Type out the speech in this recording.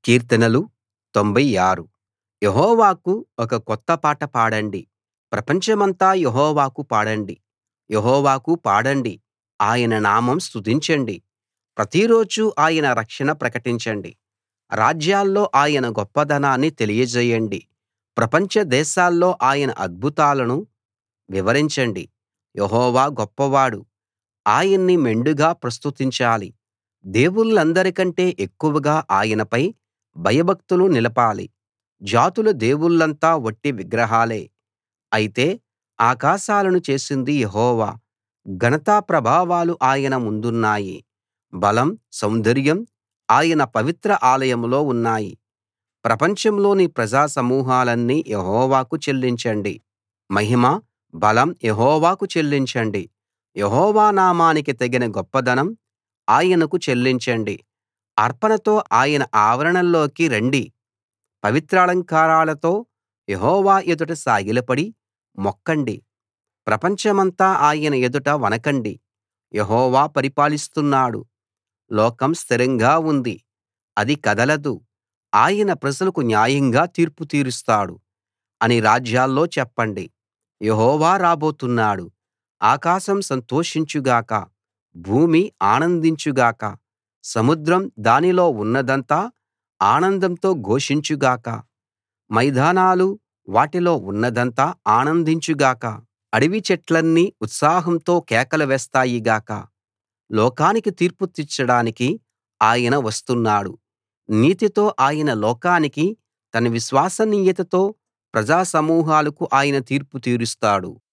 కీర్తనలు 96 యెహోవాకు ఒక కొత్త పాట పాడండి. ప్రపంచమంతా యెహోవాకు పాడండి. యెహోవాకు పాడండి, ఆయన నామం స్తుతించండి. ప్రతిరోజూ ఆయన రక్షణ ప్రకటించండి. రాజ్యాల్లో ఆయన గొప్పదనాన్ని తెలియజేయండి. ప్రపంచ దేశాల్లో ఆయన అద్భుతాలను వివరించండి. యెహోవా గొప్పవాడు, ఆయన్ని మెండుగా ప్రస్తుతించాలి. దేవుళ్ళందరికంటే ఎక్కువగా ఆయనపై భయభక్తులు నిలపాలి. జాతుల దేవుళ్ళంతా వట్టి విగ్రహాలే. అయితే ఆకాశాలను చేసింది యెహోవా, ఘనతా ప్రభావాలు ఆయన ముందున్నాయి. బలం, సౌందర్యం ఆయన పవిత్ర ఆలయంలో ఉన్నాయి. ప్రపంచంలోని ప్రజా సమూహాలన్నీ యెహోవాకు చెల్లించండి. మహిమ, బలం యెహోవాకు చెల్లించండి. యెహోవా నామానికి తగిన గొప్పదనం ఆయనకు చెల్లించండి. అర్పణతో ఆయన ఆవరణంలోకి రండి. పవిత్రాలంకారాలతో యెహోవా ఎదుట సాగిలపడి మొక్కండి. ప్రపంచమంతా ఆయన ఎదుట వణకండి. యెహోవా పరిపాలిస్తున్నాడు. లోకం స్థిరంగా ఉంది, అది కదలదు. ఆయన ప్రజలకు న్యాయంగా తీర్పు తీరుస్తాడు అని రాజ్యాల్లో చెప్పండి. యెహోవా రాబోతున్నాడు. ఆకాశం సంతోషించు గాక, భూమి ఆనందించు గాక, సముద్రం దానిలో ఉన్నదంతా ఆనందంతో ఘోషించు గాక, మైదానాలు వాటిలో ఉన్నదంతా ఆనందించు గాక. అడవి చెట్లన్నీ ఉత్సాహంతో కేకలు వేస్తాయి గాక. లోకానికి తీర్పు తీర్చడానికి ఆయన వస్తున్నాడు. నీతితో ఆయన లోకానికి, తన విశ్వసనీయతతో ప్రజా సమూహాలకు ఆయన తీర్పు తీరుస్తాడు.